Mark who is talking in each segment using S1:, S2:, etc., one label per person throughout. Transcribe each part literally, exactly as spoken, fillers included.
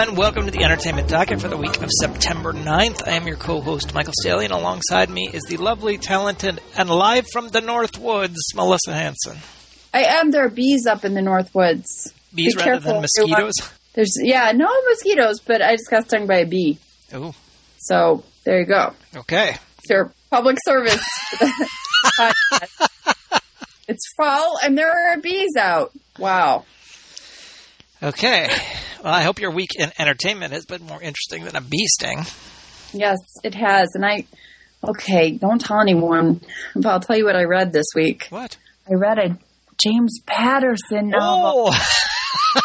S1: gentlemen, welcome to the Entertainment Docket for the week of September ninth. I am your co-host, Michael Staley, and alongside me is the lovely, talented, and live from the North Woods, Melissa Hanson.
S2: I am. There are bees up in the North Woods.
S1: Bees
S2: Be
S1: rather
S2: careful.
S1: than mosquitoes?
S2: There's Yeah, no mosquitoes, but I just got stung by a bee.
S1: Oh.
S2: So, there you go.
S1: Okay.
S2: It's your public service. It's fall, and there are bees out. Wow.
S1: Okay. Well, I hope your week in entertainment has been more interesting than a bee sting.
S2: Yes, it has. And I, okay, don't tell anyone, but I'll tell you what I read this week.
S1: What?
S2: I read a James Patterson novel.
S1: Oh!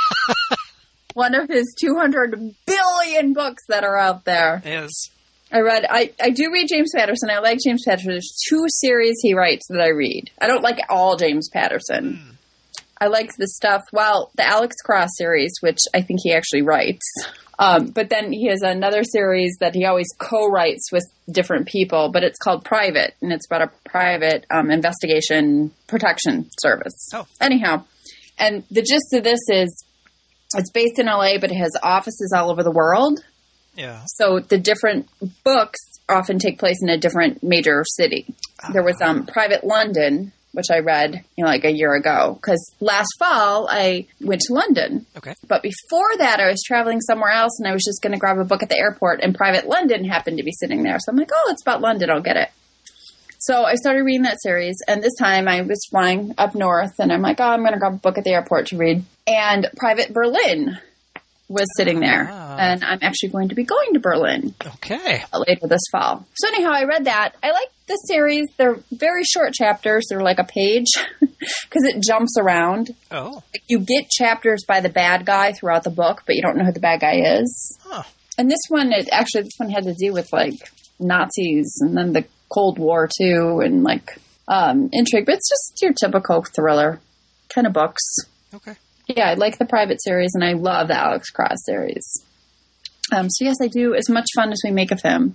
S2: One of his two hundred billion books that are out there.
S1: Yes.
S2: I read, I, I do read James Patterson. I like James Patterson. There's two series he writes that I read. I don't like all James Patterson. Mm. I like the stuff, well, the Alex Cross series, which I think he actually writes. Um, but then he has another series that he always co-writes with different people, but it's called Private, and it's about a private um, investigation protection service.
S1: Oh.
S2: Anyhow, and the gist of this is it's based in L A, but it has offices all over the world.
S1: Yeah.
S2: So the different books often take place in a different major city. Uh-huh. There was um, Private London, which I read, you know, like a year ago. Because last fall, I went to London.
S1: Okay.
S2: But before that, I was traveling somewhere else, and I was just going to grab a book at the airport, and Private London happened to be sitting there. So I'm like, oh, it's about London. I'll get it. So I started reading that series, and this time I was flying up north, and I'm like, oh, I'm going to grab a book at the airport to read. And Private Berlin was sitting there,
S1: ah.
S2: and I'm actually going to be going to Berlin.
S1: Okay.
S2: Later this fall. So anyhow, I read that. I like the series. They're very short chapters. They're like a page because it jumps around.
S1: Oh.
S2: Like you get chapters by the bad guy throughout the book, but you don't know who the bad guy is.
S1: Huh.
S2: And this one, it actually, this one had to do with like Nazis and then the Cold War too, and like um, intrigue. But it's just your typical thriller kind of books.
S1: Okay.
S2: Yeah, I like the Private series, and I love the Alex Cross series. Um, so, yes, I do. As much fun as we make of him,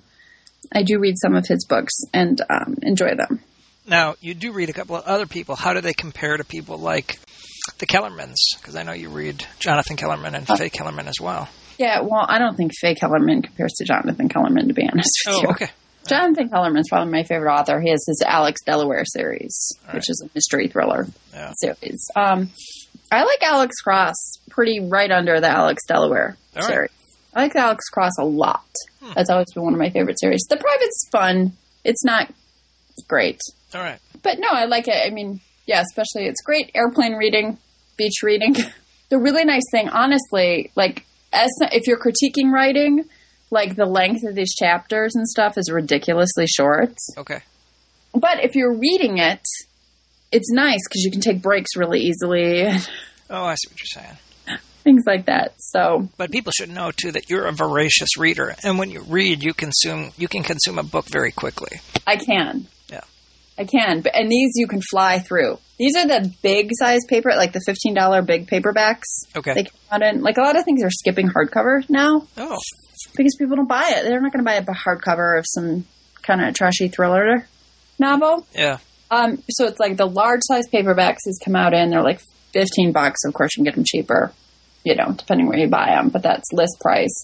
S2: I do read some of his books and um, enjoy them.
S1: Now, you do read a couple of other people. How do they compare to people like the Kellermans? Because I know you read Jonathan Kellerman and oh. Faye Kellerman as well.
S2: Yeah, well, I don't think Faye Kellerman compares to Jonathan Kellerman, to be honest with
S1: oh,
S2: you.
S1: Oh, okay.
S2: Jonathan Kellerman's probably my favorite author. He has his Alex Delaware series,
S1: right.
S2: which is a mystery thriller
S1: yeah.
S2: series. Um, I like Alex Cross pretty right under the Alex Delaware
S1: All
S2: series.
S1: Right.
S2: I like Alex Cross a lot. Hmm. That's always been one of my favorite series. The Private's fun. It's not great.
S1: All right.
S2: But no, I like it. I mean, yeah, especially it's great airplane reading, beach reading. The really nice thing, honestly, like as if you're critiquing writing, like the length of these chapters and stuff is ridiculously short.
S1: Okay.
S2: But if you're reading it, it's nice because you can take breaks really easily.
S1: Oh, I see what you're saying.
S2: Things like that. So,
S1: but people should know too that you're a voracious reader, and when you read, you consume you can consume a book very quickly.
S2: I can.
S1: Yeah,
S2: I can. But and these you can fly through. These are the big size paper, like the fifteen dollar big paperbacks.
S1: Okay.
S2: They come out in like a lot of things are skipping hardcover now.
S1: Oh.
S2: Because people don't buy it. They're not going to buy a hardcover of some kind of trashy thriller novel.
S1: Yeah.
S2: Um, so it's like the large size paperbacks has come out in. They're like fifteen bucks. Of course, you can get them cheaper, you know, depending where you buy them. But that's list price.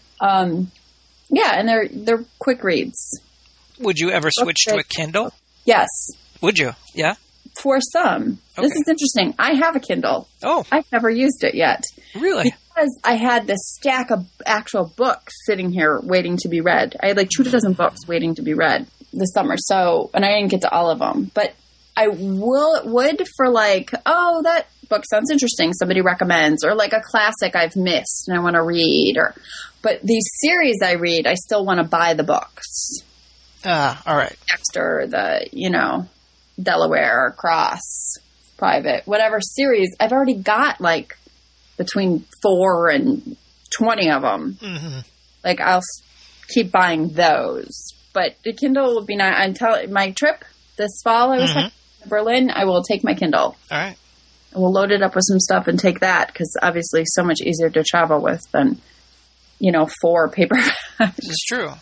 S2: Um, yeah, and they're they're quick reads.
S1: Would you ever switch to a Kindle?
S2: Yes.
S1: Would you? Yeah.
S2: For some.
S1: Okay.
S2: This is interesting. I have a Kindle.
S1: Oh.
S2: I've never used it yet.
S1: Really?
S2: Because I had this stack of actual books sitting here waiting to be read. I had like two dozen books waiting to be read this summer. So, and I didn't get to all of them, but I will, would for like, oh, that book sounds interesting. Somebody recommends, or like a classic I've missed and I want to read, or, but these series I read, I still want to buy the books.
S1: Ah, all right.
S2: Dexter, the, you know, Delaware, Cross, Private, whatever series. I've already got like between four and twenty of them.
S1: Mm-hmm.
S2: Like I'll keep buying those. But the Kindle would be nice. Until my trip this fall, I was mm-hmm. to Berlin. I will take my Kindle.
S1: All right.
S2: I will load it up with some stuff and take that because obviously so much easier to travel with than, you know, four paperbacks.
S1: This is true.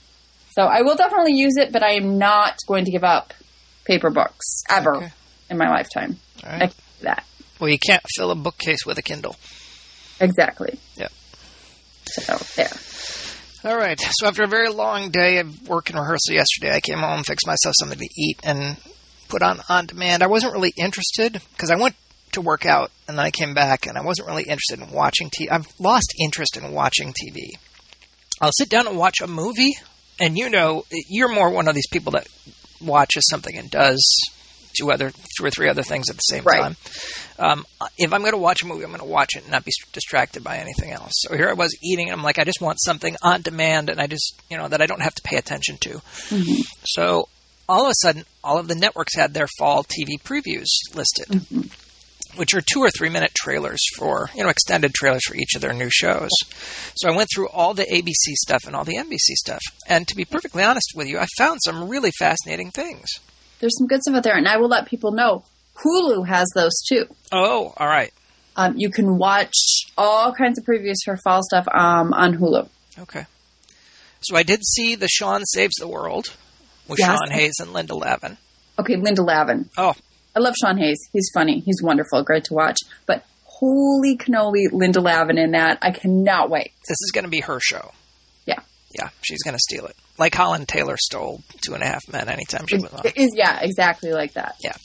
S2: So I will definitely use it, but I am not going to give up paper books ever
S1: okay.
S2: in my lifetime.
S1: All right.
S2: I can't do that.
S1: Well, you can't fill a bookcase with a Kindle.
S2: Exactly.
S1: Yeah.
S2: So, there.
S1: All right. So after a very long day of work and rehearsal yesterday, I came home, fixed myself something to eat, and put on On Demand. I wasn't really interested because I went to work out, and then I came back, and I wasn't really interested in watching T V. I've lost interest in watching T V. I'll sit down and watch a movie, and you know, you're more one of these people that watches something and does two other, two or three other things at the same
S2: right.
S1: time. Um, if I'm going to watch a movie, I'm going to watch it and not be distracted by anything else. So here I was eating, and I'm like, I just want something on demand, and I just, you know, that I don't have to pay attention to. Mm-hmm. So all of a sudden, all of the networks had their fall T V previews listed, mm-hmm. which are two or three minute trailers for, you know, extended trailers for each of their new shows. So I went through all the A B C stuff and all the N B C stuff. And to be perfectly honest with you, I found some really fascinating things.
S2: There's some good stuff out there, and I will let people know Hulu has those too.
S1: Oh, all right.
S2: Um, you can watch all kinds of previews for fall stuff um, on Hulu.
S1: Okay. So I did see the Sean Saves the World with
S2: yes.
S1: Sean Hayes and Linda Lavin.
S2: Okay, Linda Lavin.
S1: Oh.
S2: I love Sean Hayes. He's funny. He's wonderful. Great to watch. But holy cannoli, Linda Lavin in that. I cannot wait.
S1: This is going to be her show.
S2: Yeah.
S1: Yeah, she's going to steal it. Like Holland Taylor stole Two and a Half Men anytime she was on.
S2: It is, yeah, exactly like that.
S1: Yeah.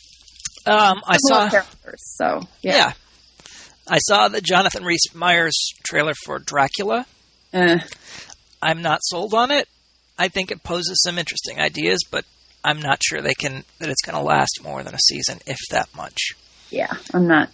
S1: Um, I saw
S2: characters, so yeah.
S1: yeah. I saw the Jonathan Rhys Meyers trailer for Dracula.
S2: Uh,
S1: I'm not sold on it. I think it poses some interesting ideas, but I'm not sure they can that it's going to last more than a season, if that much.
S2: Yeah, I'm not.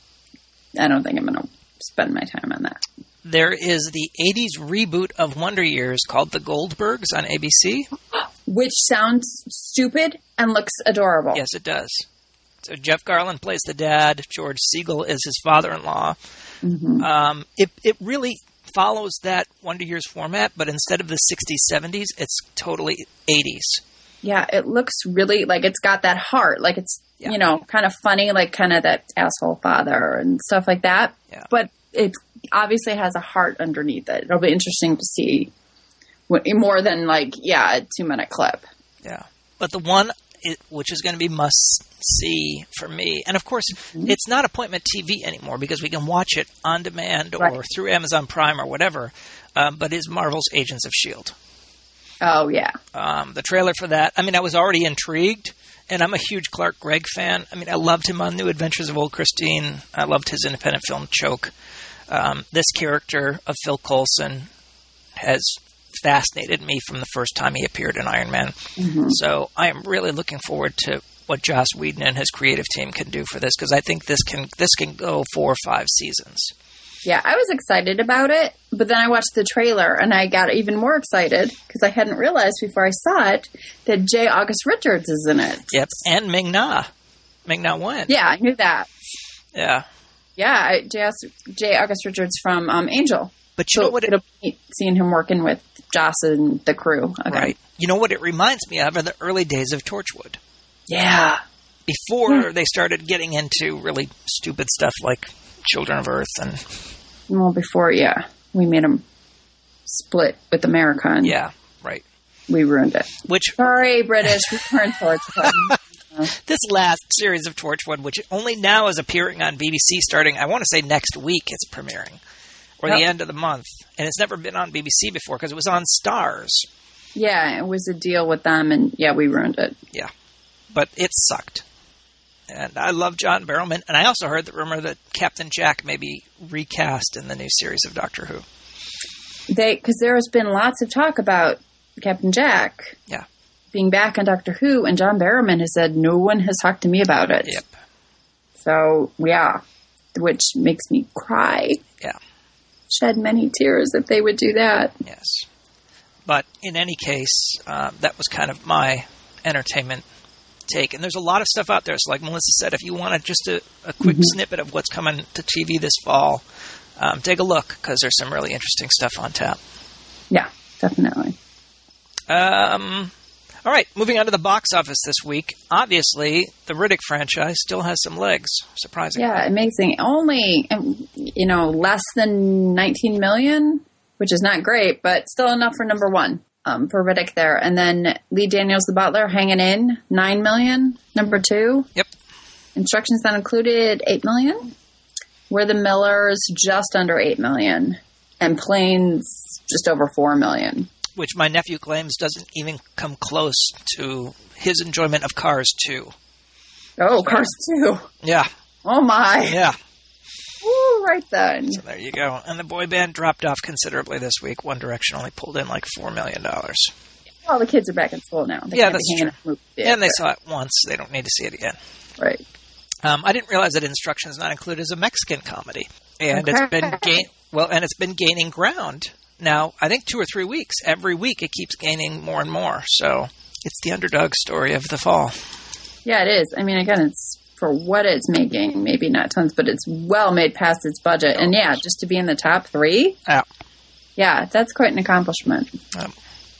S2: I don't think I'm going to spend my time on that.
S1: There is the eighties reboot of Wonder Years called The Goldbergs on A B C.
S2: Which sounds stupid and looks adorable.
S1: Yes, it does. So Jeff Garlin plays the dad. George Siegel is his father-in-law. Mm-hmm. Um, it, it really follows that Wonder Years format, but instead of the sixties, seventies, it's totally eighties.
S2: Yeah, it looks really, like it's got that heart. Like it's, yeah. you know, kind of funny, like kind of that asshole father and stuff like that.
S1: Yeah.
S2: But it's obviously has a heart underneath it. It'll be interesting to see what, more than like, yeah, a two minute clip.
S1: Yeah. But the one, it, which is going to be must see for me, and of course, mm-hmm. it's not appointment T V anymore because we can watch it on demand or right. through Amazon Prime or whatever, um, but is Marvel's Agents of S H I E L D.
S2: Oh, yeah.
S1: Um, the trailer for that, I mean, I was already intrigued, and I'm a huge Clark Gregg fan. I mean, I loved him on New Adventures of Old Christine. I loved his independent film, Choke. Um, this character of Phil Coulson has fascinated me from the first time he appeared in Iron Man. Mm-hmm. So I am really looking forward to what Joss Whedon and his creative team can do for this, because I think this can this can go four or five seasons.
S2: Yeah, I was excited about it, but then I watched the trailer and I got even more excited because I hadn't realized before I saw it that J. August Richards is in it.
S1: Yep, and Ming Na. Ming Na Wen.
S2: Yeah, I knew that.
S1: Yeah.
S2: Yeah, J. August Richards from um, Angel.
S1: But you
S2: so
S1: know what? It,
S2: it'll be seeing him working with Joss and the crew. Okay.
S1: Right. You know what it reminds me of are the early days of Torchwood.
S2: Yeah.
S1: Before
S2: yeah.
S1: they started getting into really stupid stuff like Children of Earth and...
S2: Well, before, yeah. We made them split with America. And
S1: yeah, right.
S2: We ruined it.
S1: Which
S2: Sorry, British. We weren't Torchwood.
S1: This last series of Torchwood, which only now is appearing on B B C starting, I want to say next week it's premiering. Or yep. the end of the month. And it's never been on B B C before because it was on Stars.
S2: Yeah, it was a deal with them, and yeah, we ruined it.
S1: Yeah. But it sucked. And I love John Barrowman. And I also heard the rumor that Captain Jack may be recast in the new series of Doctor Who.
S2: They, because there has been lots of talk about Captain Jack
S1: yeah.
S2: being back on Doctor Who, and John Barrowman has said, no one has talked to me about it.
S1: Yep.
S2: So, yeah, which makes me cry.
S1: Yeah.
S2: Shed many tears if they would do that.
S1: Yes. But in any case, uh, that was kind of my entertainment take. And there's a lot of stuff out there. So like Melissa said, if you wanted just a, a quick mm-hmm. snippet of what's coming to T V this fall, um, take a look because there's some really interesting stuff on tap.
S2: Yeah, definitely.
S1: Um, all right, moving on to the box office this week. Obviously, the Riddick franchise still has some legs, surprisingly.
S2: Yeah, amazing. Only, you know, less than nineteen million, which is not great, but still enough for number one. Um, for Riddick there. And then Lee Daniels, the Butler, hanging in, nine million, number two.
S1: Yep.
S2: Instructions Not Included, eight million. We're the Millers, just under eight million. And Planes, just over four million.
S1: Which my nephew claims doesn't even come close to his enjoyment of Cars two.
S2: Oh, Cars two.
S1: Yeah.
S2: Oh, my.
S1: Yeah.
S2: Ooh, right then.
S1: So there you go. And the boy band dropped off considerably this week. One Direction only pulled in like four million dollars.
S2: Well, the kids are back in school now. They
S1: yeah,
S2: can't
S1: that's
S2: be hanging
S1: true.
S2: out in
S1: And they
S2: theater.
S1: saw it once. They don't need to see it again.
S2: Right.
S1: Um, I didn't realize that Instructions Not Included is a Mexican comedy. And
S2: Okay.
S1: it's been gain well, and it's been gaining ground. Now, I think two or three weeks. Every week it keeps gaining more and more. So it's the underdog story of the fall.
S2: Yeah, it is. I mean, again, it's for what it's making, maybe not tons, but it's well made past its budget. And yeah, just to be in the top three,
S1: Yeah.
S2: yeah, that's quite an accomplishment.
S1: Um,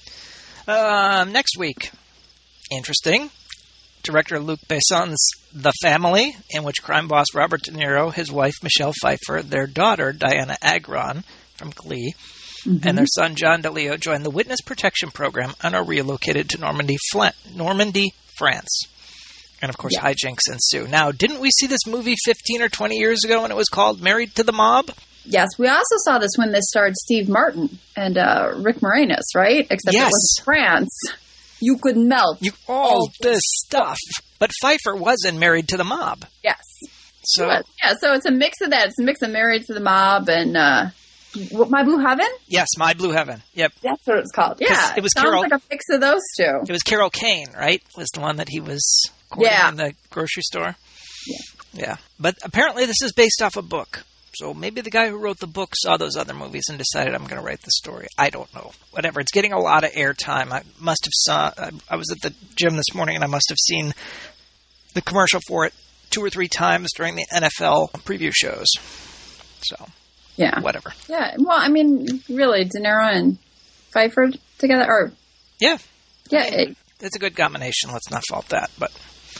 S1: um, next week, interesting. Director Luc Besson's The Family, in which crime boss Robert De Niro, his wife Michelle Pfeiffer, their daughter Diana Agron from Glee, mm-hmm. and their son John DeLeo join the Witness Protection Program and are relocated to Normandy, Fla- Normandy, France. And, of course, yeah. hijinks ensue. Now, didn't we see this movie fifteen or twenty years ago when it was called Married to the Mob?
S2: Yes, we also saw this when this starred Steve Martin and uh, Rick Moranis, right? Except
S1: yes.
S2: it was France. You could melt
S1: you, all this stuff. But Pfeiffer was in Married to the Mob.
S2: Yes.
S1: So
S2: Yeah, so it's a mix of that. It's a mix of Married to the Mob and uh, what, My Blue Heaven?
S1: Yes, My Blue Heaven. Yep.
S2: That's what it's called. Yeah.
S1: It was
S2: Sounds
S1: Carol,
S2: like a mix of those two.
S1: It was Carol Kane, right? Was the one that he was courting
S2: yeah.
S1: in the grocery store?
S2: Yeah.
S1: Yeah. But apparently this is based off a book. So maybe the guy who wrote the book saw those other movies and decided, I'm going to write the story. I don't know. Whatever. It's getting a lot of airtime. I must have saw. I, I was at the gym this morning and I must have seen the commercial for it two or three times during the N F L preview shows. So,
S2: yeah,
S1: whatever.
S2: Yeah. Well, I mean, really, De Niro and Pfeiffer together, or
S1: yeah,
S2: yeah,
S1: I mean,
S2: it,
S1: it's a good combination. Let's not fault that, but.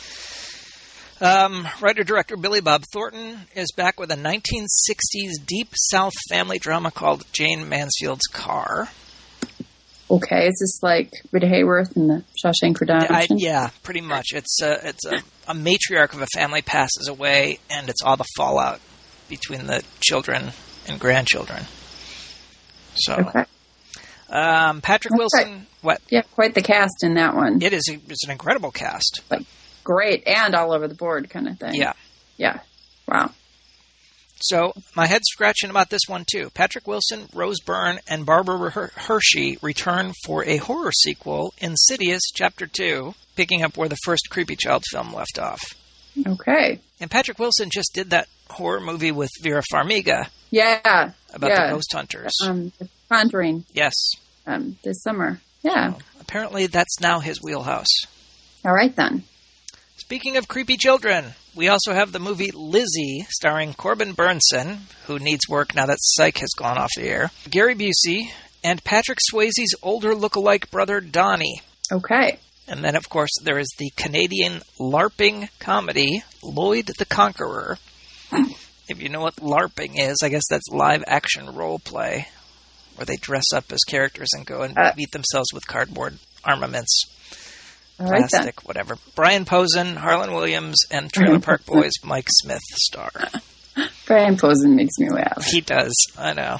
S1: Um, writer-director Billy Bob Thornton is back with a nineteen sixties Deep South family drama called Jane Mansfield's Car.
S2: Okay, is this like Rita Hayworth in the Shawshank Redemption?
S1: I, yeah, pretty much. It's a, it's a, a matriarch of a family passes away, and it's all the fallout between the children and grandchildren. So,
S2: okay.
S1: um, Patrick
S2: That's
S1: Wilson,
S2: quite,
S1: what?
S2: Yeah, quite the cast in that one.
S1: It is. It's an incredible cast.
S2: Like, great and all over the board kind of thing.
S1: Yeah.
S2: Yeah. Wow.
S1: So my head's scratching about this one too. Patrick Wilson, Rose Byrne, and Barbara Her- Hershey return for a horror sequel, Insidious Chapter two, picking up where the first Creepy Child film left off.
S2: Okay.
S1: And Patrick Wilson just did that horror movie with Vera Farmiga.
S2: Yeah.
S1: About
S2: yeah.
S1: the ghost hunters.
S2: Um, the Conjuring.
S1: Yes.
S2: Um, this summer. Yeah.
S1: So apparently that's now his wheelhouse.
S2: All right then.
S1: Speaking of creepy children, we also have the movie Lizzie, starring Corbin Burnson, who needs work now that Psych has gone off the air, Gary Busey, and Patrick Swayze's older look-alike brother Donnie.
S2: Okay.
S1: And then, of course, there is the Canadian LARPing comedy, Lloyd the Conqueror. If you know what LARPing is, I guess that's live-action role play, where they dress up as characters and go and uh, beat themselves with cardboard armaments. Plastic, right, whatever. Brian Posen, Harlan Williams, and Trailer Park Boys Mike Smith star.
S2: Brian Posen makes me laugh.
S1: He does, I know.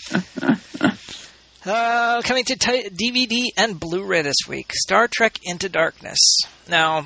S1: uh, coming to t- D V D and Blu-ray this week, Star Trek Into Darkness. Now,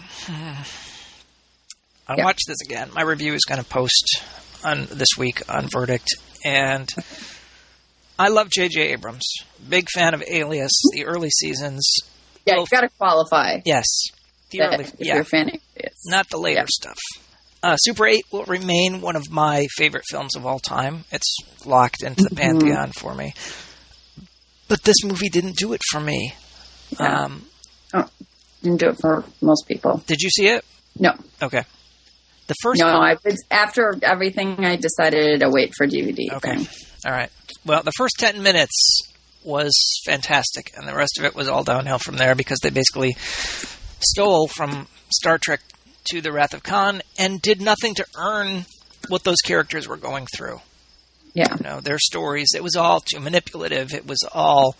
S1: I yeah. watched this again. My review is going to post on this week on Verdict, and I love J J Abrams. Big fan of Alias, the early seasons.
S2: Yeah, you've got to qualify.
S1: Yes. The
S2: that,
S1: early,
S2: if
S1: yeah.
S2: you're a fan of it.
S1: Not the later yeah. stuff. Uh, Super eight will remain one of my favorite films of all time. It's locked into the mm-hmm. pantheon for me. But this movie didn't do it for me.
S2: Yeah.
S1: Um,
S2: oh, didn't do it for most people.
S1: Did you see it?
S2: No.
S1: Okay. The first
S2: No,
S1: film,
S2: I was, after everything, I decided to wait for D V D.
S1: Okay.
S2: Thing.
S1: All right. Well, the first ten minutes was fantastic, and the rest of it was all downhill from there because they basically stole from Star Trek to The Wrath of Khan and did nothing to earn what those characters were going through.
S2: Yeah.
S1: You know, their stories, it was all too manipulative. It was all,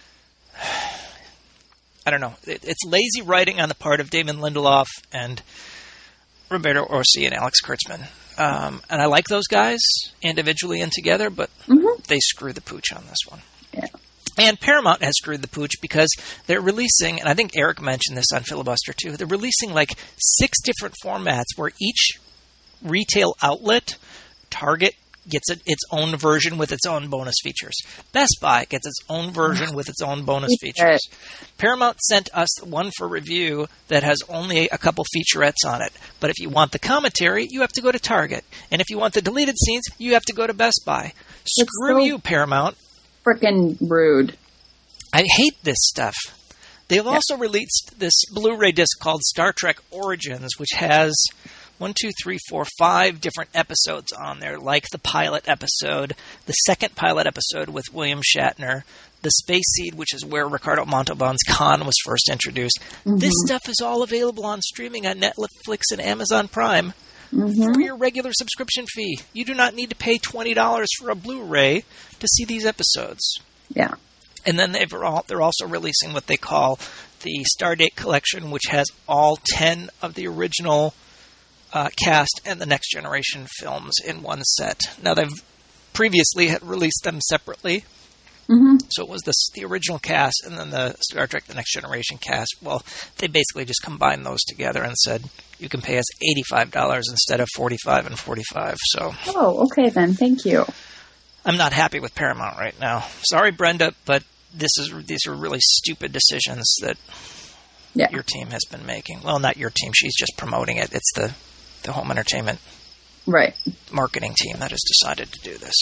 S1: I don't know, it, it's lazy writing on the part of Damon Lindelof and Roberto Orci and Alex Kurtzman. Um, and I like those guys individually and together, but
S2: mm-hmm.
S1: they screw the pooch on this one.
S2: Yeah.
S1: And Paramount has screwed the pooch because they're releasing, and I think Eric mentioned this on Filibuster too, they're releasing like six different formats where each retail outlet, Target, gets it, its own version with its own bonus features. Best Buy gets its own version with its own bonus features. Paramount sent us one for review that has only a couple featurettes on it. But if you want the commentary, you have to go to Target. And if you want the deleted scenes, you have to go to Best Buy. Screw so you, Paramount.
S2: Freaking rude.
S1: I hate this stuff. They've yeah. also released this Blu-ray disc called Star Trek Origins, which has one, two, three, four, five different episodes on there, like the pilot episode, the second pilot episode with William Shatner, the Space Seed, which is where Ricardo Montalban's Khan was first introduced. Mm-hmm. This stuff is all available on streaming on Netflix and Amazon Prime mm-hmm. for your regular subscription fee. You do not need to pay twenty dollars for a Blu-ray to see these episodes.
S2: Yeah.
S1: And then they've all, they're also releasing what they call the Stardate Collection, which has all ten of the original Uh, cast and the Next Generation films in one set. Now, they've previously had released them separately. Mm-hmm. So it was the, the original cast and then the Star Trek The Next Generation cast. Well, they basically just combined those together and said, you can pay us eighty-five dollars instead of forty-five dollars and forty-five dollars. So,
S2: oh, okay then. Thank you.
S1: I'm not happy with Paramount right now. Sorry, Brenda, but this is these are really stupid decisions that yeah. your team has been making. Well, not your team. She's just promoting it. It's the the home entertainment
S2: right.
S1: marketing team that has decided to do this.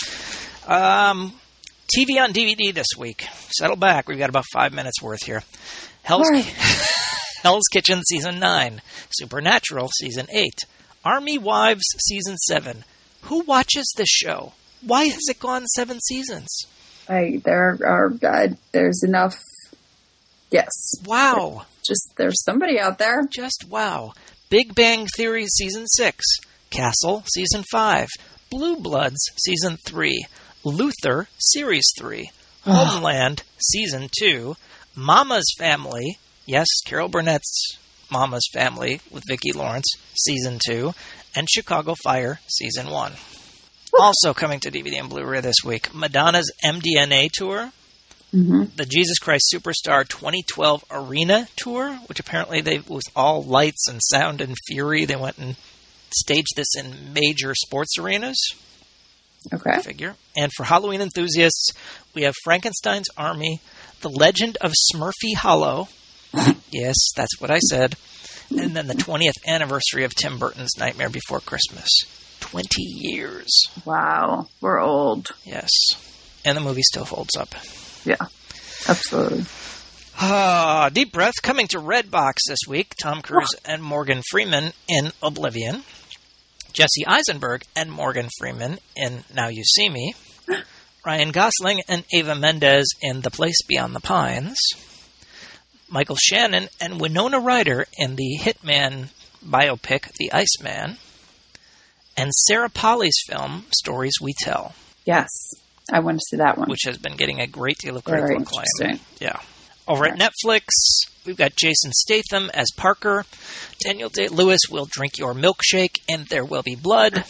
S1: Um, T V on D V D this week. Settle back. We've got about five minutes worth here. Hell's,
S2: right.
S1: Hell's Kitchen Season nine. Supernatural Season eight. Army Wives Season seven. Who watches this show? Why has it gone seven seasons?
S2: I, there are, uh, there's enough. Yes.
S1: Wow.
S2: Just, there's somebody out there.
S1: Just wow. Big Bang Theory Season six, Castle Season five, Blue Bloods Season three, Luther Series three, Homeland Season two, Mama's Family, yes, Carol Burnett's Mama's Family with Vicki Lawrence, Season two, and Chicago Fire Season one. Also coming to D V D and Blu-ray this week, Madonna's M D N A Tour, mm-hmm. the Jesus Christ Superstar twenty twelve Arena Tour, which apparently they was all lights and sound and fury. They went and staged this in major sports arenas.
S2: Okay.
S1: Figure. And for Halloween enthusiasts, we have Frankenstein's Army, The Legend of Smurfy Hollow. Yes, that's what I said. And then the twentieth anniversary of Tim Burton's Nightmare Before Christmas. twenty years.
S2: Wow. We're old.
S1: Yes. And the movie still holds up.
S2: Yeah, absolutely.
S1: Ah, deep breath. Coming to Redbox this week, Tom Cruise and Morgan Freeman in Oblivion. Jesse Eisenberg and Morgan Freeman in Now You See Me. Ryan Gosling and Eva Mendes in The Place Beyond the Pines. Michael Shannon and Winona Ryder in the Hitman biopic The Iceman. And Sarah Polley's film Stories We Tell.
S2: Yes. I want to see that one.
S1: Which has been getting a great deal of critical
S2: Very
S1: acclaim.
S2: Interesting.
S1: Yeah. Over at Netflix, we've got Jason Statham as Parker. Daniel Day-Lewis will drink your milkshake, and there will be blood.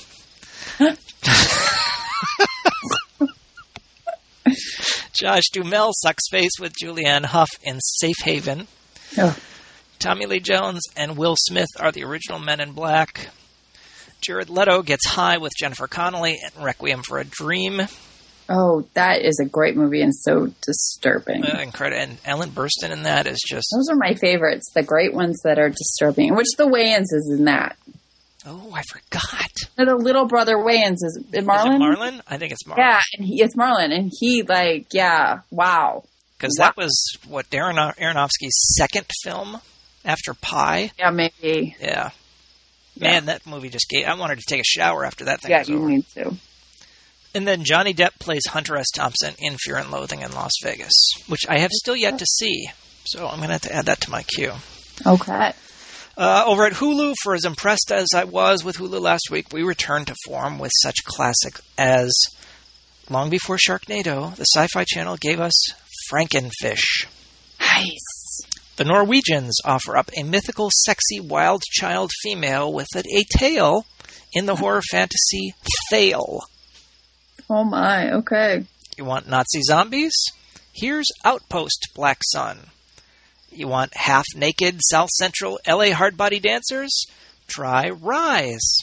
S1: Josh Duhamel sucks face with Julianne Hough in Safe Haven. Oh. Tommy Lee Jones and Will Smith are the original Men in Black. Jared Leto gets high with Jennifer Connelly in Requiem for a Dream.
S2: Oh, that is a great movie and so disturbing.
S1: Uh, incredible. And Ellen Burstyn in that is just...
S2: Those are my favorites, the great ones that are disturbing. Which the Wayans is in that.
S1: Oh, I forgot.
S2: No, the little brother Wayans is it Marlon?
S1: Is it Marlon? I think it's Marlon.
S2: Yeah, and he, it's Marlon. And he, like, yeah, wow.
S1: Because
S2: wow.
S1: that was, what, Darren Aronofsky's second film after Pi?
S2: Yeah, maybe.
S1: Yeah. Man, yeah. That movie just gave... I wanted to take a shower after that thing
S2: yeah,
S1: was
S2: you
S1: over.
S2: need to.
S1: And then Johnny Depp plays Hunter S. Thompson in Fear and Loathing in Las Vegas, which I have still yet to see. So I'm going to have to add that to my queue.
S2: Okay.
S1: Uh, over at Hulu, for as impressed as I was with Hulu last week, we return to form with such classics as, long before Sharknado, the Sci-Fi Channel gave us Frankenfish.
S2: Nice.
S1: The Norwegians offer up a mythical, sexy, wild child female with a, a tail in the horror fantasy Thale.
S2: Oh my, okay.
S1: You want Nazi zombies? Here's Outpost Black Sun. You want half-naked South Central L A hardbody dancers? Try Rise.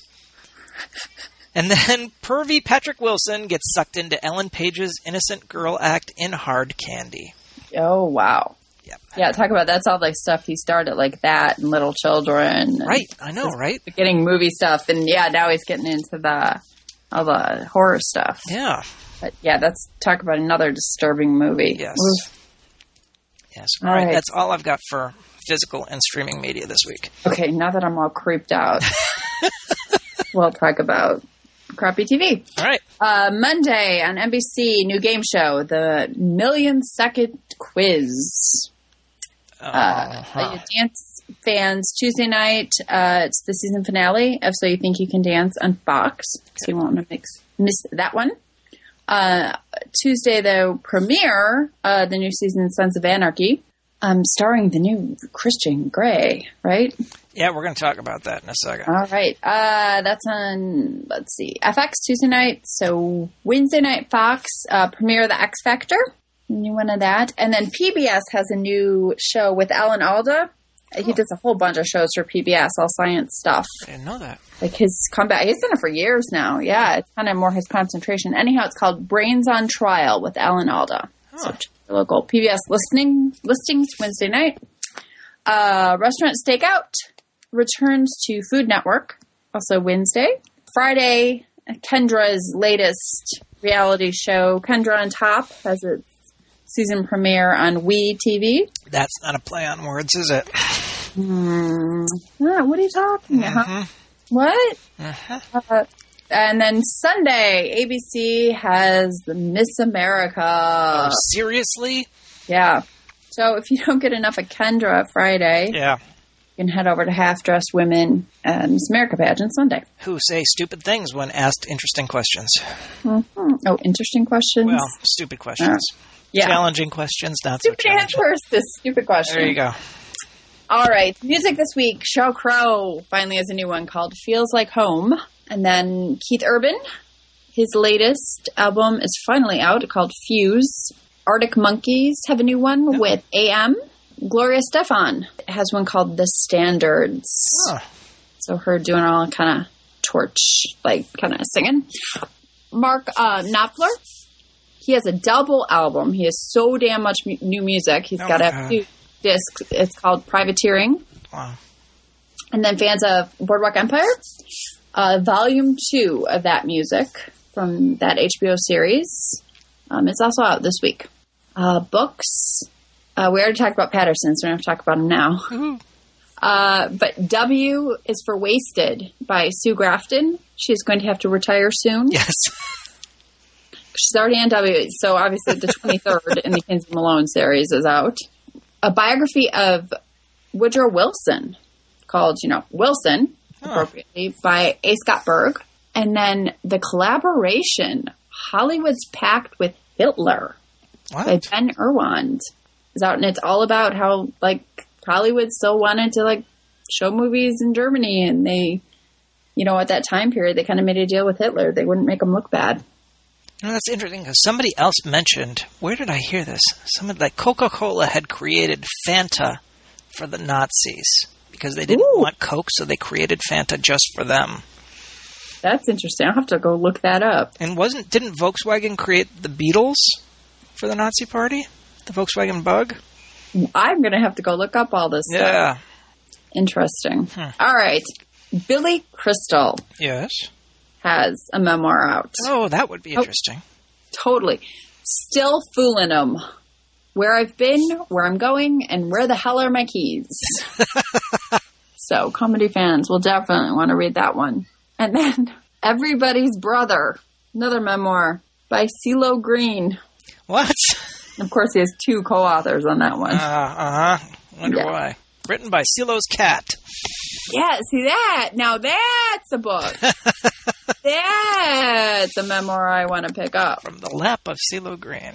S1: And then pervy Patrick Wilson gets sucked into Ellen Page's Innocent Girl act in Hard Candy.
S2: Oh, wow.
S1: Yep.
S2: Yeah, talk about that's all like stuff he started like that and Little Children.
S1: Right, I know, right?
S2: Getting movie stuff, and yeah, now he's getting into the all the horror stuff.
S1: Yeah.
S2: But yeah, that's talk about another disturbing movie.
S1: Yes.
S2: Oof.
S1: Yes. All, all right. right. That's all I've got for physical and streaming media this week.
S2: Okay, now that I'm all creeped out, we'll talk about crappy T V.
S1: All right.
S2: Uh, Monday on N B C, new game show, The Million Second Quiz.
S1: Uh-huh.
S2: Uh, dance fans, Tuesday night, uh, it's the season finale of So You Think You Can Dance on Fox. So you won't mix, miss that one. Uh, Tuesday, the premiere, uh, the new season Sons of Anarchy, um, starring the new Christian Grey, right?
S1: Yeah, we're going to talk about that in a second.
S2: All right. Uh, that's on, let's see, F X Tuesday night. So Wednesday night, Fox, uh, premiere The X Factor. New one of that. And then P B S has a new show with Alan Alda. Oh. He does a whole bunch of shows for P B S, all science stuff.
S1: I didn't know that.
S2: Like his combat, he's done it for years now. Yeah, it's kind of more his concentration. Anyhow, it's called Brains on Trial with Alan Alda. Oh. So local P B S listening listings Wednesday night. Uh, Restaurant Stakeout returns to Food Network, also Wednesday. Friday, Kendra's latest reality show, Kendra on Top, has its season premiere on WE T V.
S1: That's not a play on words, is it?
S2: Mm, ah, what are you talking about?
S1: Mm-hmm.
S2: What?
S1: Uh-huh.
S2: Uh, and then Sunday, A B C has the Miss America.
S1: Oh, seriously?
S2: Yeah. So if you don't get enough of Kendra Friday,
S1: yeah,
S2: you can head over to Half Dressed Women and Miss America pageant Sunday.
S1: Who say stupid things when asked interesting questions.
S2: Mm-hmm. Oh, interesting questions?
S1: Well, stupid questions.
S2: Uh, yeah.
S1: Challenging questions, not
S2: stupid
S1: so challenging.
S2: Stupid answers to stupid questions.
S1: There you go.
S2: All right. Music this week. Sheryl Crow finally has a new one called Feels Like Home. And then Keith Urban, his latest album is finally out called Fuse. Arctic Monkeys have a new one yep. with A M. Gloria Stefan has one called The Standards.
S1: Huh.
S2: So her doing all kind of torch, like kind of singing. Mark uh, Knopfler, he has a double album. He has so damn much mu- new music. He's oh got a few discs. It's called Privateering.
S1: Wow. And
S2: then fans of Boardwalk Empire, uh, volume two of that music from that H B O series. Um, it's also out this week. Uh, books. Uh, we already talked about Patterson, so we don't have to talk about him now.
S1: Mm-hmm.
S2: Uh, but W is for Wasted by Sue Grafton. She's going to have to retire soon.
S1: Yes.
S2: She's already on W, so obviously the twenty-third in the Kinsey Malone series is out. A biography of Woodrow Wilson called, you know, Wilson, huh. appropriately, by A. Scott Berg. And then the collaboration, Hollywood's Pact with Hitler
S1: what?
S2: by Ben Irwand is out. And it's all about how, like, Hollywood still wanted to, like, show movies in Germany. And they, you know, at that time period, they kind of made a deal with Hitler. They wouldn't make him look bad.
S1: No, that's interesting because somebody else mentioned, where did I hear this? Somebody like Coca-Cola had created Fanta for the Nazis because they didn't Ooh. want Coke, so they created Fanta just for them.
S2: That's interesting. I'll have to go look that up.
S1: And wasn't didn't Volkswagen create the Beatles for the Nazi Party? The Volkswagen Bug?
S2: I'm going to have to go look up all this stuff.
S1: Yeah.
S2: Interesting.
S1: Hmm.
S2: All right. Billy Crystal.
S1: Yes.
S2: Has a memoir out.
S1: Oh, that would be interesting.
S2: Oh, totally. Still fooling them. Where I've been, where I'm going, and where the hell are my keys? So, comedy fans will definitely want to read that one. And then, Everybody's Brother, another memoir by CeeLo Green.
S1: What?
S2: And of course, he has two co-authors on that one.
S1: Uh, uh-huh. Wonder yeah. why. Written by CeeLo's cat.
S2: Yeah, see that? Now that's a book. That's a memoir I want to pick up.
S1: From the lap of CeeLo Green.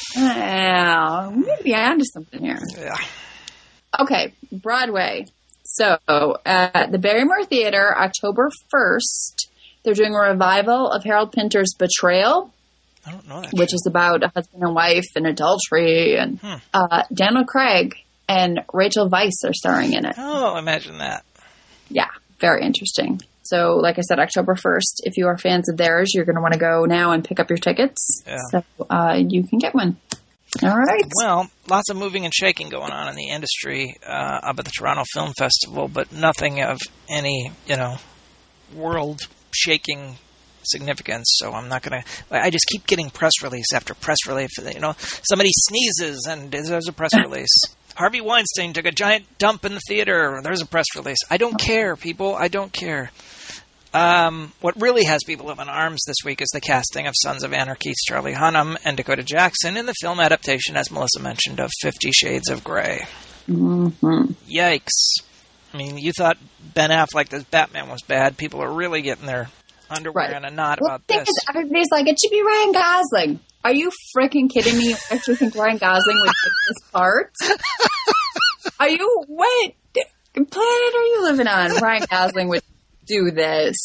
S2: Well, we may be onto something here.
S1: Yeah.
S2: Okay, Broadway. So, at the Barrymore Theater, October first, they're doing a revival of Harold Pinter's Betrayal.
S1: I don't know that.
S2: Which
S1: show.
S2: is about a husband and wife and adultery. And
S1: hmm.
S2: uh, Daniel Craig and Rachel Weisz are starring in it.
S1: Oh, imagine that.
S2: Yeah, very interesting. So, like I said, October first, if you are fans of theirs, you're going to want to go now and pick up your tickets.
S1: Yeah.
S2: So uh, you can get one. All right.
S1: Well, lots of moving and shaking going on in the industry uh, up at the Toronto Film Festival, but nothing of any, you know, world-shaking significance. So I'm not going to... I just keep getting press release after press release. You know, somebody sneezes and there's a press release. Harvey Weinstein took a giant dump in the theater. There's a press release. I don't care, people. I don't care. Um, what really has people up in arms this week is the casting of Sons of Anarchy's Charlie Hunnam and Dakota Jackson in the film adaptation, as Melissa mentioned, of Fifty Shades of Grey.
S2: Mm-hmm.
S1: Yikes. I mean, you thought Ben Affleck as Batman was bad. People are really getting their underwear
S2: Right.
S1: in a knot
S2: Well,
S1: about
S2: the thing
S1: this.
S2: is, everybody's like, it should be Ryan Gosling. Are you freaking kidding me? You actually think Ryan Gosling would take this part? Are you... What planet are you living on? Ryan Gosling would do this.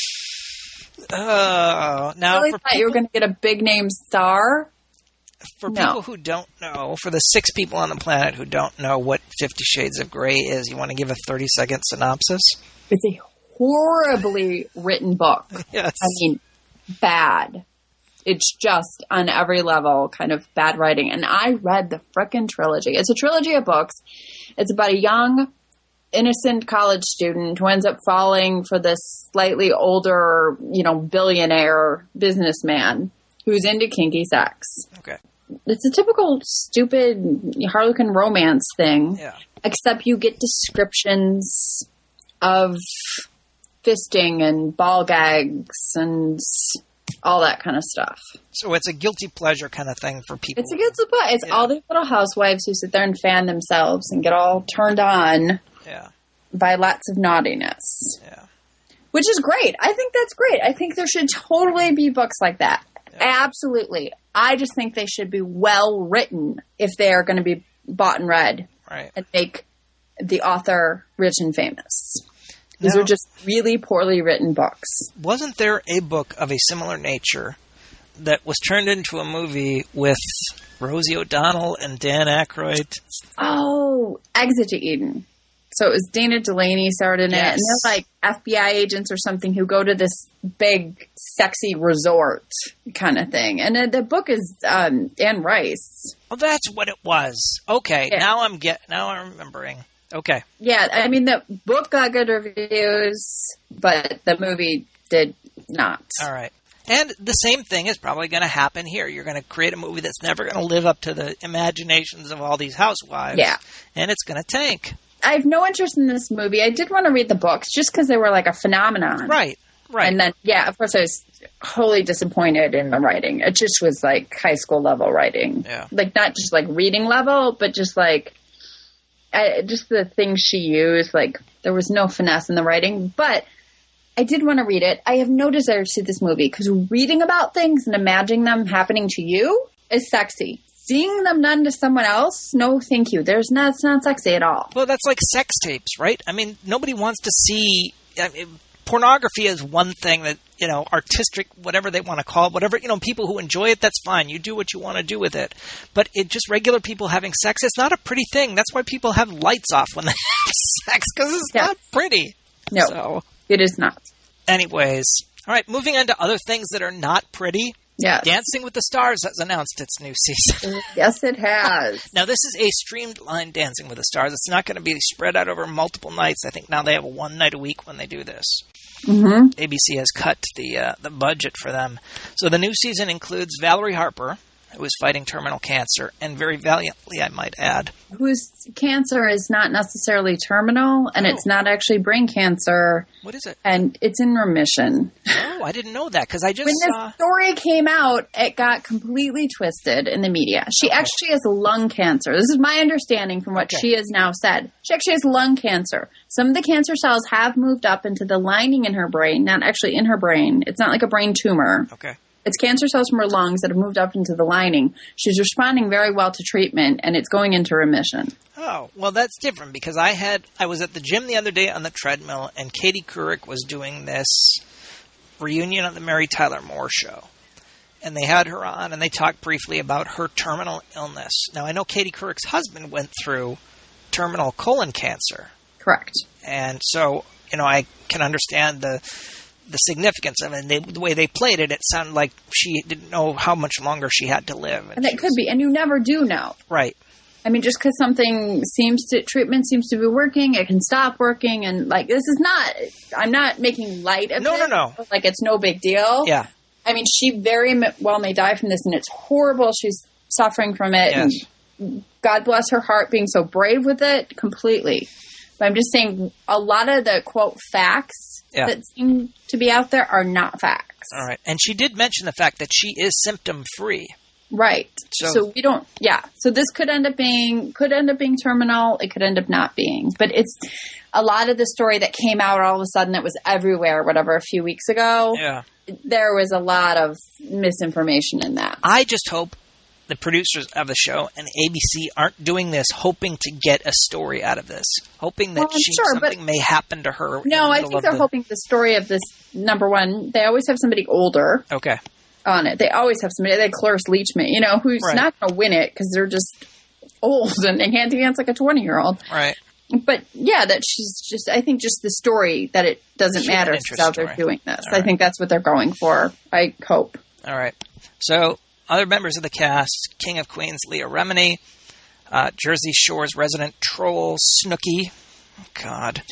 S1: Oh, now
S2: I really
S1: for
S2: thought you were going to get a big name star.
S1: For
S2: No.
S1: people who don't know, for the six people on the planet who don't know what Fifty Shades of Grey is, you want to give a thirty-second synopsis?
S2: It's a horribly written book.
S1: Yes.
S2: I mean, bad. It's just on every level kind of bad writing. And I read the frickin' trilogy. It's a trilogy of books. It's about a young, innocent college student who ends up falling for this slightly older, you know, billionaire businessman who's into kinky sex.
S1: Okay.
S2: It's a typical stupid Harlequin romance thing.
S1: Yeah.
S2: Except you get descriptions of fisting and ball gags and all that kind of stuff.
S1: So it's a guilty pleasure kind of thing for people.
S2: It's a good book. It's
S1: Yeah.
S2: all these little housewives who sit there and fan themselves and get all turned on
S1: Yeah.
S2: by lots of naughtiness.
S1: Yeah.
S2: Which is great. I think that's great. I think there should totally be books like that.
S1: Yeah.
S2: Absolutely. I just think they should be well written if they are going to be bought and read
S1: Right.
S2: and make the author rich and famous. These
S1: Now-
S2: are just really poorly written books.
S1: Wasn't there a book of a similar nature that was turned into a movie with Rosie O'Donnell and Dan Aykroyd?
S2: Oh, Exit to Eden. So it was Dana Delaney starred in it,
S1: Yes.
S2: and they're like F B I agents or something who go to this big, sexy resort kind of thing. And uh, the book is um, Anne Rice.
S1: Oh, that's what it was. Okay,
S2: Yeah.
S1: now I'm get. Now I'm remembering. Okay,
S2: Yeah, I mean, the book got good reviews, but the movie did not.
S1: all right. And the same thing is probably going to happen here. You're going to create a movie that's never going to live up to the imaginations of all these housewives.
S2: Yeah.
S1: And it's going to tank.
S2: I have no interest in this movie. I did want to read the books just because they were like a phenomenon.
S1: Right. Right.
S2: And then, yeah, of course, I was wholly disappointed in the writing. It just was like high school level writing.
S1: Yeah.
S2: Like, not just like reading level, but just like, I, just the things she used. Like, there was no finesse in the writing. But I did want to read it. I have no desire to see this movie because reading about things and imagining them happening to you is sexy. Seeing them done to someone else, no thank you. There's not, it's not sexy at all.
S1: Well, that's like sex tapes, right? I mean, nobody wants to see... I mean, pornography is one thing that, you know, artistic, whatever they want to call it, whatever, you know, people who enjoy it, that's fine. You do what you want to do with it. But it just regular people having sex, it's not a pretty thing. That's why people have lights off when they have sex, because it's
S2: Yeah.
S1: not pretty.
S2: No,
S1: So,
S2: it is not.
S1: anyways. All right, moving on to other things that are not pretty.
S2: Yes.
S1: Dancing with the Stars has announced its new season.
S2: Yes, it has.
S1: Now, this is a streamlined Dancing with the Stars. It's not going to be spread out over multiple nights. I think now they have one night a week when they do this.
S2: Mm-hmm.
S1: A B C has cut the uh, the budget for them. So the new season includes Valerie Harper, who is fighting terminal cancer, and very valiantly, I might add.
S2: Whose cancer is not necessarily terminal, and
S1: Oh.
S2: it's not actually brain cancer,
S1: What is it?
S2: and it's in remission.
S1: Oh, I didn't know that, because I just
S2: When
S1: saw...
S2: the story came out, it got completely twisted in the media. She
S1: Okay.
S2: actually has lung cancer. This is my understanding from what
S1: Okay.
S2: she has now said. She actually has lung cancer. Some of the cancer cells have moved up into the lining in her brain, not actually in her brain. It's not like a brain tumor.
S1: Okay.
S2: It's cancer cells from her lungs that have moved up into the lining. She's responding very well to treatment, and it's going into remission.
S1: Oh, well, that's different because I had I was at the gym the other day on the treadmill, and Katie Couric was doing this reunion on the Mary Tyler Moore Show. And they had her on, and they talked briefly about her terminal illness. Now, I know Katie Couric's husband went through terminal colon cancer.
S2: Correct.
S1: And so, you know, I can understand the the significance of it. And they, the way they played it, it sounded like she didn't know how much longer she had to live. And,
S2: and that could
S1: was,
S2: be. And you never do know.
S1: Right.
S2: I mean, just because something seems to, treatment seems to be working, it can stop working. And, like, this is not, I'm not making light of
S1: no,
S2: it.
S1: No, no, no.
S2: Like, it's no big deal.
S1: Yeah.
S2: I mean, she very well may die from this, and it's horrible. She's suffering from it.
S1: Yes.
S2: And God bless her heart being so brave with it completely. But I'm just saying a lot of the, quote, facts yeah. that seem to be out there are not facts.
S1: All right. And she did mention the fact that she is symptom-free.
S2: Right. So, so we don't, yeah. So this could end up being, could end up being terminal. It could end up not being. But it's a lot of the story that came out all of a sudden that was everywhere, whatever, a few weeks ago.
S1: Yeah.
S2: There was a lot of misinformation in that.
S1: I just hope the producers of the show and A B C aren't doing this hoping to get a story out of this, hoping that
S2: well,
S1: she,
S2: sure,
S1: something may happen to her.
S2: No, I think they're the... hoping the story of this, number one, they always have somebody older
S1: okay.
S2: on it. They always have somebody, like Cloris Leachman, you know, who's
S1: right.
S2: not going to win it because they're just old and they can't dance like a twenty-year-old.
S1: Right.
S2: But, yeah, that she's just, I think just the story that it doesn't
S1: she's
S2: matter she's out there doing this.
S1: All
S2: I
S1: right.
S2: think that's what they're going for, I hope.
S1: All right. So, other members of the cast, King of Queens, Leah Remini, uh, Jersey Shore's resident troll, Snooki, oh, God,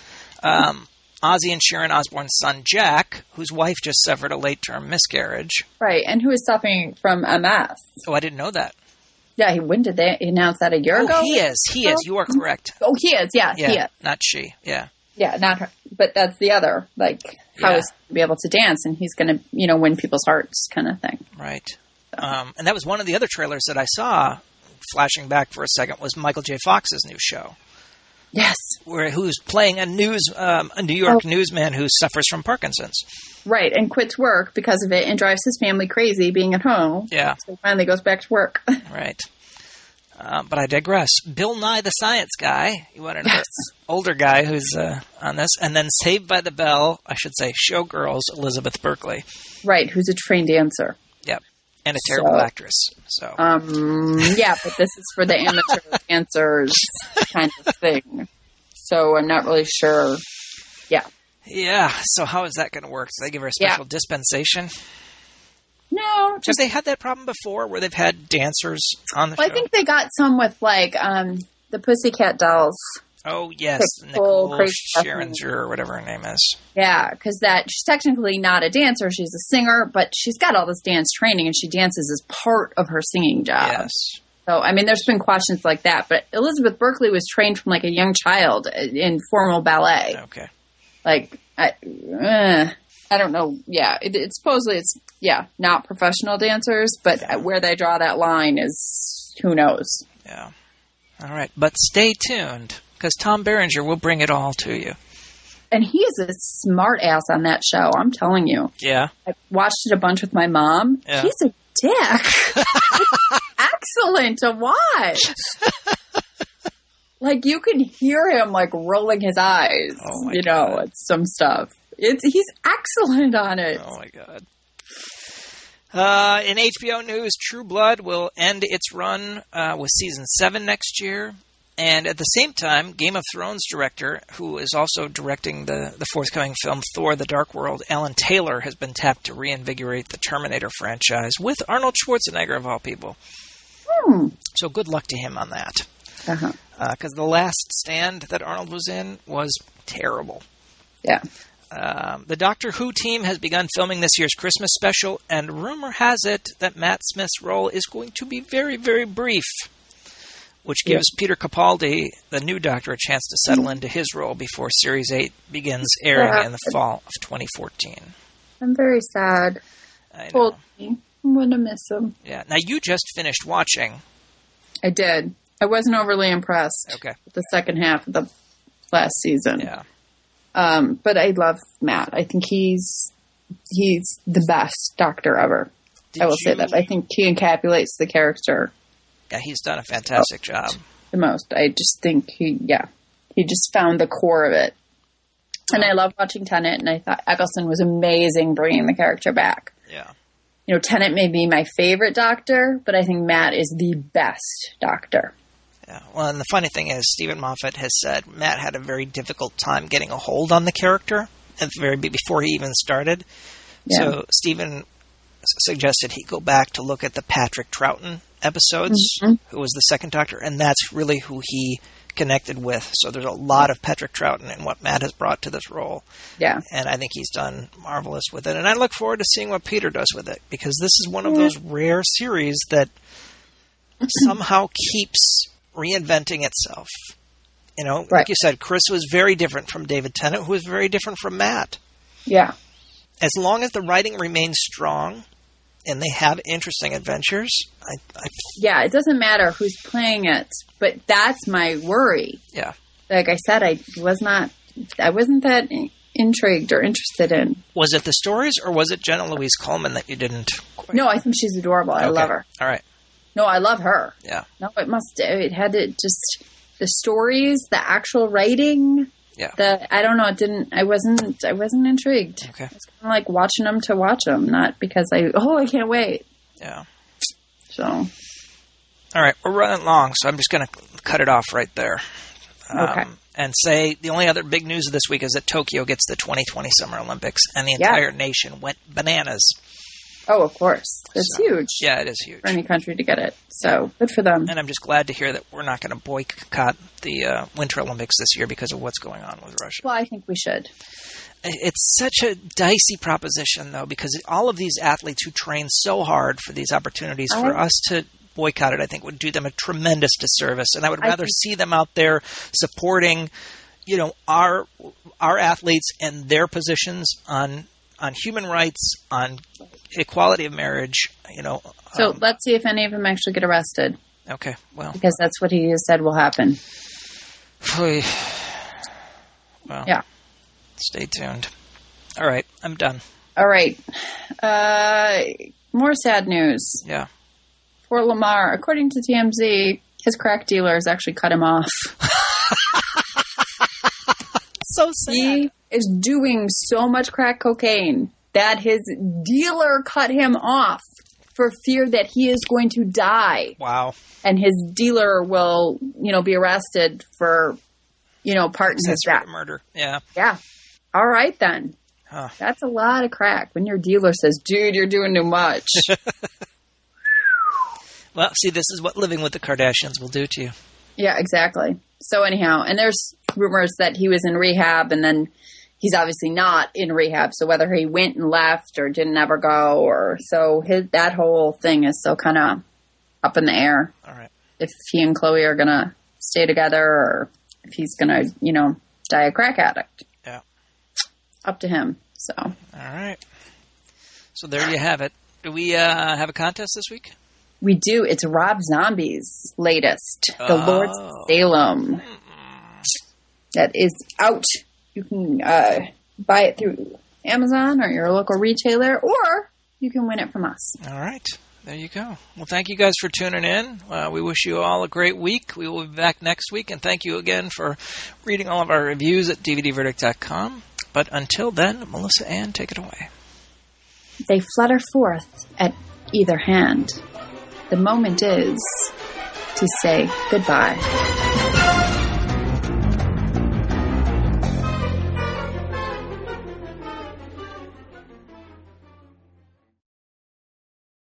S1: um, Ozzy and Sharon Osbourne's son, Jack, whose wife just suffered a late-term miscarriage.
S2: Right, and who is suffering from M S.
S1: Oh, I didn't know that.
S2: Yeah, he, when did they announce that, a year
S1: oh,
S2: ago?
S1: he is. He is. You are correct.
S2: Oh, he is. Yeah,
S1: yeah,
S2: he is.
S1: Not she. Yeah.
S2: Yeah, not her. But that's the other, like, how
S1: yeah.
S2: is he to be able to dance, and he's going to, you know, win people's hearts kind of thing.
S1: Right. So. Um, and that was one of the other trailers that I saw, flashing back for a second, was Michael J. Fox's new show.
S2: Yes.
S1: Where who's playing a news um, a New York
S2: oh.
S1: newsman who suffers from Parkinson's.
S2: Right, and quits work because of it and drives his family crazy being at home.
S1: Yeah.
S2: So he finally goes back to work.
S1: Right. Uh, but I digress. Bill Nye the Science Guy, you want an
S2: yes.
S1: older guy who's uh, on this, and then Saved by the Bell, I should say Showgirls, Elizabeth Berkley.
S2: Right, who's a trained dancer.
S1: Yep, and a terrible
S2: so,
S1: actress. So,
S2: um, yeah, but this is for the amateur dancers kind of thing. So I'm not really sure. Yeah.
S1: Yeah, so how is that going to work? Do they give her a special
S2: yeah.
S1: dispensation?
S2: No.
S1: Have they had that problem before where they've had dancers on the
S2: well,
S1: show?
S2: I think they got some with, like, um, the Pussycat Dolls.
S1: Oh, yes.
S2: Nicole,
S1: Nicole Scherzinger, or whatever her name is.
S2: Yeah, because that she's technically not a dancer. She's a singer, but she's got all this dance training, and she dances as part of her singing job.
S1: Yes.
S2: So, I mean, there's been questions like that. But Elizabeth Berkley was trained from, like, a young child in formal ballet.
S1: Okay.
S2: Like, I, uh, I don't know. Yeah, it, it's supposedly it's, yeah, not professional dancers, but
S1: yeah.
S2: where they draw that line is who knows.
S1: Yeah. All right. But stay tuned, because Tom Berenger will bring it all to you.
S2: And he is a smart ass on that show, I'm telling you.
S1: Yeah.
S2: I watched it a bunch with my mom.
S1: Yeah.
S2: He's a dick. Excellent to watch. Like, you can hear him, like, rolling his eyes,
S1: oh
S2: you know,
S1: God.
S2: at some stuff. It's He's excellent on it.
S1: Oh, my God. Uh, in H B O news, True Blood will end its run uh, with season seven next year. And at the same time, Game of Thrones director, who is also directing the, the forthcoming film Thor: The Dark World, Alan Taylor, has been tapped to reinvigorate the Terminator franchise with Arnold Schwarzenegger, of all people.
S2: Hmm.
S1: So good luck to him on that.
S2: Uh-huh.
S1: Because uh, the last stand that Arnold was in was terrible.
S2: Yeah.
S1: Um, the Doctor Who team has begun filming this year's Christmas special, and rumor has it that Matt Smith's role is going to be very, very brief, which gives yeah. Peter Capaldi, the new Doctor, a chance to settle into his role before Series eight begins airing yeah. in the fall of twenty fourteen.
S2: I'm very sad.
S1: I know.
S2: Told me. I'm going to miss him.
S1: Yeah. Now, you just finished watching.
S2: I did. I wasn't overly impressed
S1: okay.
S2: with the second half of the last season.
S1: Yeah.
S2: Um, but I love Matt. I think he's he's the best Doctor ever. Did I will you... say that. I think he encapsulates the character.
S1: Yeah, he's done a fantastic oh, job.
S2: The most. I just think he, yeah, he just found the core of it. And I love watching Tennant, and I thought Eccleston was amazing bringing the character back.
S1: Yeah.
S2: You know, Tennant may be my favorite Doctor, but I think Matt is the best Doctor.
S1: Yeah. Well, and the funny thing is, Stephen Moffat has said Matt had a very difficult time getting a hold on the character at the very before he even started. Yeah. So Stephen suggested he go back to look at the Patrick Troughton episodes, mm-hmm. who was the second Doctor, and that's really who he connected with. So there's a lot of Patrick Troughton and what Matt has brought to this role.
S2: Yeah.
S1: And I think he's done marvelous with it. And I look forward to seeing what Peter does with it, because this is one of those rare series that somehow keeps reinventing itself. You know, right. Like you said, Chris was very different from David Tennant, who was very different from Matt.
S2: Yeah.
S1: As long as the writing remains strong and they have interesting adventures, I, I
S2: yeah, it doesn't matter who's playing it, but that's my worry.
S1: Yeah,
S2: like I said, I was not, I wasn't that intrigued or interested in.
S1: Was it the stories, or was it Jenna Louise Coleman that you didn't? Quite...
S2: No, I think she's adorable. I
S1: okay.
S2: love her.
S1: All right.
S2: No, I love her.
S1: Yeah.
S2: No, it must. It had to just the stories, the actual writing.
S1: Yeah.
S2: The I don't know. It didn't. I wasn't. I wasn't intrigued.
S1: Okay.
S2: It's kind of like watching them to watch them, not because I. Oh, I can't wait.
S1: Yeah.
S2: So.
S1: All right, we're running long, so I'm just going to cut it off right there.
S2: Okay.
S1: Um, and say the only other big news of this week is that Tokyo gets the twenty twenty Summer Olympics, and the entire yeah. nation went bananas.
S2: Oh, of course. It's so, huge.
S1: Yeah, it is huge.
S2: For any country to get it. So, good for them.
S1: And I'm just glad to hear that we're not going to boycott the uh, Winter Olympics this year because of what's going on with Russia.
S2: Well, I think we should.
S1: It's such a dicey proposition, though, because all of these athletes who train so hard for these opportunities, I, for us to boycott it, I think would do them a tremendous disservice. And I would rather I think- see them out there supporting, you know, our our athletes and their positions on on human rights, on equality of marriage, you know.
S2: So
S1: um,
S2: let's see if any of them actually get arrested.
S1: Okay, well.
S2: Because that's what he said will happen.
S1: Well,
S2: yeah.
S1: Stay tuned. All right, I'm done.
S2: All right. Uh, more sad news.
S1: Yeah.
S2: For Lamar, according to T M Z, his crack dealers actually cut him off.
S1: So sad.
S2: He is doing so much crack cocaine that his dealer cut him off for fear that he is going to die.
S1: Wow.
S2: And his dealer will, you know, be arrested for, you know, part in his death.
S1: Murder. Yeah.
S2: Yeah. All right, then.
S1: Huh.
S2: That's a lot of crack when your dealer says, dude, you're doing too much.
S1: Well, see, this is what living with the Kardashians will do to you.
S2: Yeah, exactly. So anyhow, and there's rumors that he was in rehab, and then he's obviously not in rehab. So whether he went and left or didn't ever go, or so his, that whole thing is still kind of up in the air.
S1: All right.
S2: If he and Chloe are going to stay together, or if he's going to, you know, die a crack addict.
S1: Yeah.
S2: Up to him. So.
S1: All right. So there you have it. Do we uh, have a contest this week?
S2: We do. It's Rob Zombie's latest, The
S1: oh.
S2: Lords of Salem. That is out. You can uh, buy it through Amazon or your local retailer, or you can win it from us.
S1: All right. There you go. Well, thank you guys for tuning in. Uh, we wish you all a great week. We will be back next week, and thank you again for reading all of our reviews at D V D verdict dot com. But until then, Melissa Ann, take it away.
S2: They flutter forth at either hand. The moment is to say goodbye.